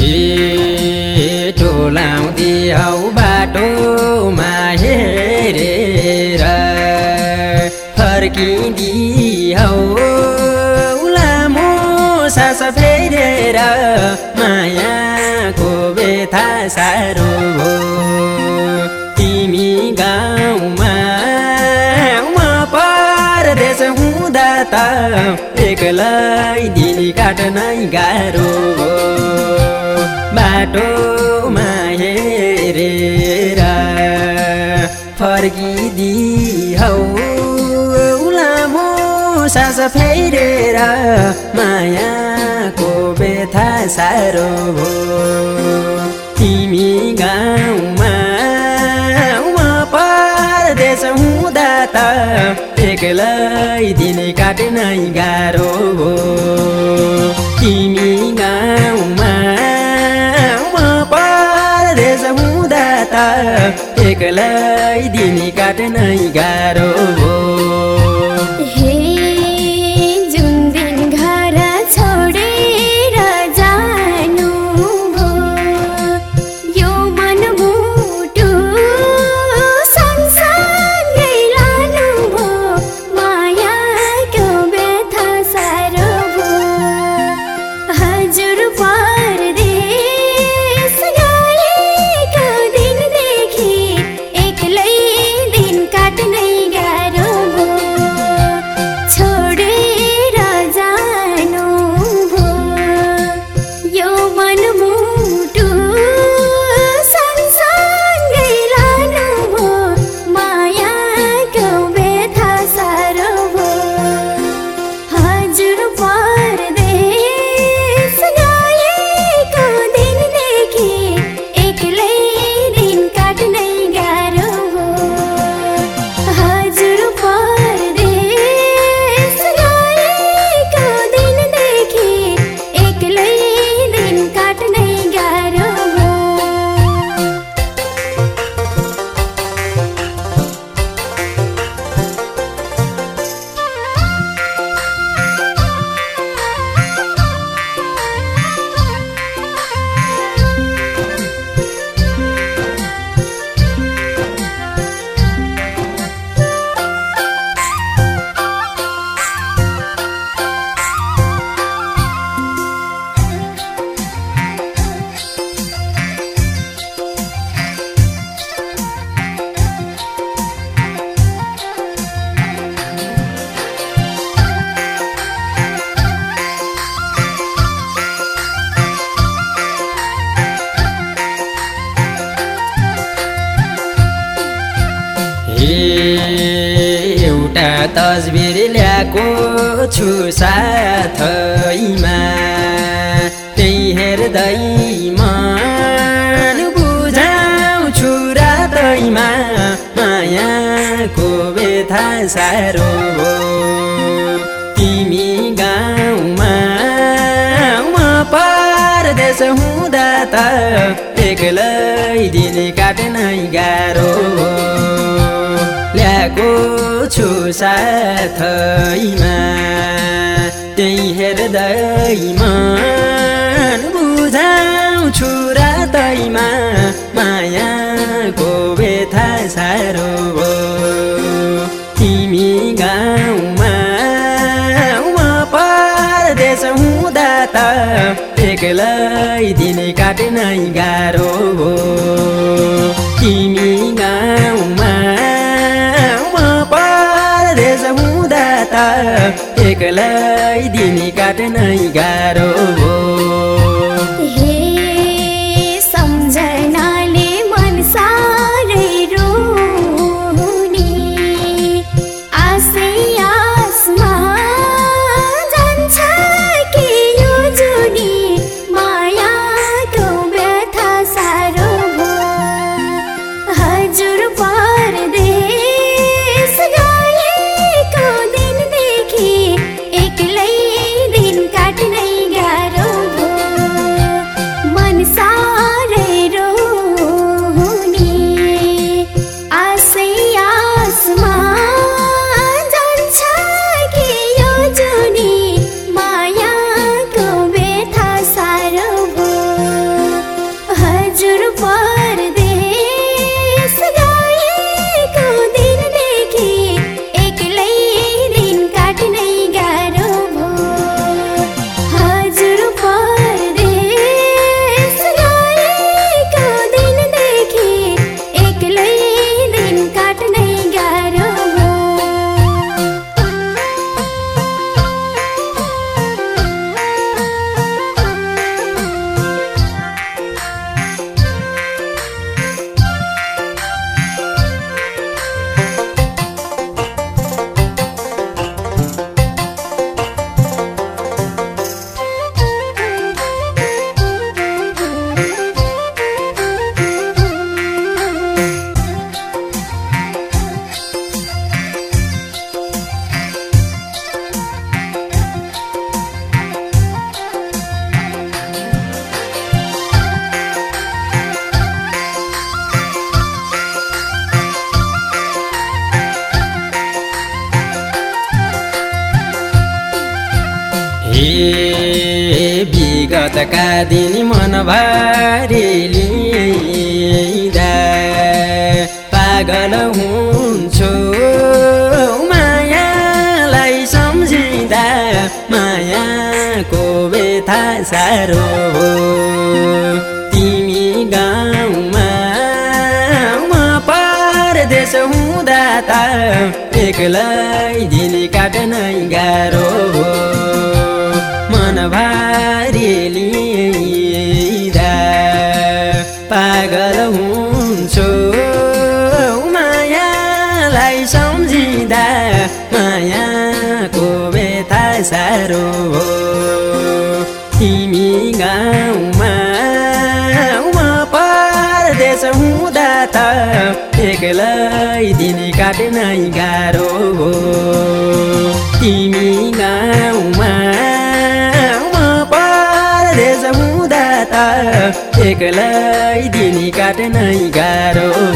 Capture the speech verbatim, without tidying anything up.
ए टोलाउँदी हौ बाटोमा हेरेर फर्किँदी हौ लामो सास फेरेर मायाको बेथा साह्रो भो तिमी गाउँमा म परदेश हुँदा त एक्लै दिन काट्नै गाह्रो भो बाटोमा हेरेर फर्किँदी हौ लामो सास फेरेर मायाको बेथा साह्रो भो तिमी गाउँमा म परदेश हुँदा त एक्लै दिन काट्नै गाह्रो भो तिमी गाउँमा हुँदा त एक्लै दिन काट्नै गाह्रो भो एउटा तस्बिर ल्याएको छु साथैमा त्यही हेर्दै मन बुझाउँछु रातैमा मायाको बेथा साह्रो भो तिमी गाउँमा म परदेश हुँदा त एक्लै दिन काट्नै गाह्रो भो ल्याएको छु साथैमा त्यही हेर्दै मन बुझाउँछु रातैमा मायाको बेथा साह्रो भो तिमी गाउँमा म परदेश हुँदा त एक्लै दिन काट्नै गाह्रो भो तिमी गाउँमा हुँदा त एक्लै दिन काट्नै गाह्रो भो दिन काट्नै गाह्रो विगतका दिन मन भारी लिँदा पागल हुन्छु मायालाई सम्झिँदा मायाको व्यथा साह्रो हो तिमी गाउँमा म परदेश हुँदा त एक्लै दिन काट्नै गाह्रो हो मन भारी लिँदा पागल हुन्छु मायालाई सम्झिँदा मायाको व्यथा साह्रो हो तिमी गाउँमा म परदेश हुँदा त एक्लै दिन काट्नै गाह्रो हो तिमी गाउँमा म परदेश हुँदा त एक्लै दिन काट्नै गाह्रो